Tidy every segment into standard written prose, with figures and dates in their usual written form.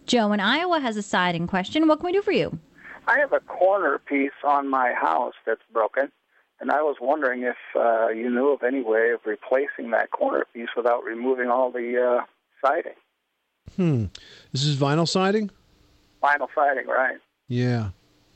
Joe in Iowa has a siding question. What can we do for you? I have a corner piece on my house that's broken, and I was wondering if you knew of any way of replacing that corner piece without removing all the siding. This is vinyl siding? Vinyl siding, right. Yeah.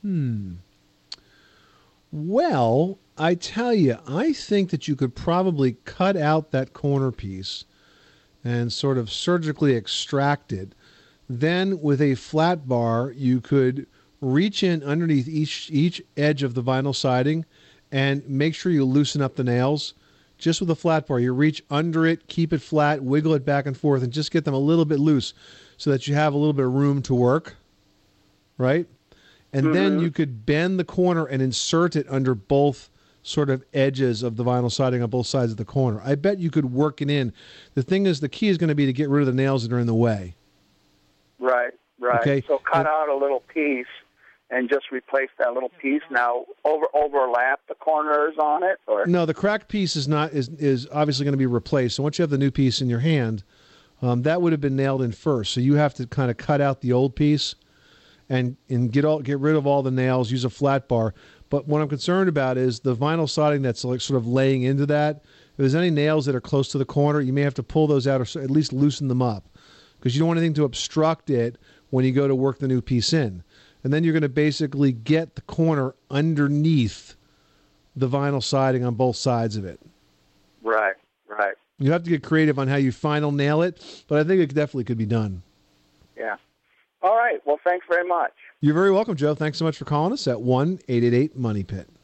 Well, I tell you, I think that you could probably cut out that corner piece and sort of surgically extract it. Then with a flat bar, you could reach in underneath each edge of the vinyl siding and make sure you loosen up the nails. Just with a flat bar, you reach under it, keep it flat, wiggle it back and forth, and just get them a little bit loose so that you have a little bit of room to work, right? And then you could bend the corner and insert it under both sort of edges of the vinyl siding on both sides of the corner. I bet you could work it in. The thing is, the key is going to be to get rid of the nails that are in the way. Right. Okay. So cut out a little piece and just replace that little piece. Now, overlap the corners on it? Or No, the cracked piece is obviously going to be replaced. So once you have the new piece in your hand, that would have been nailed in first. So you have to kind of cut out the old piece and get rid of all the nails, use a flat bar. But what I'm concerned about is the vinyl siding that's like sort of laying into that. If there's any nails that are close to the corner, you may have to pull those out or at least loosen them up, because you don't want anything to obstruct it when you go to work the new piece in. And then you're going to basically get the corner underneath the vinyl siding on both sides of it. Right. You have to get creative on how you final nail it, but I think it definitely could be done. Yeah. All right. Well, thanks very much. You're very welcome, Joe. Thanks so much for calling us at 1-888-MONEY-PIT.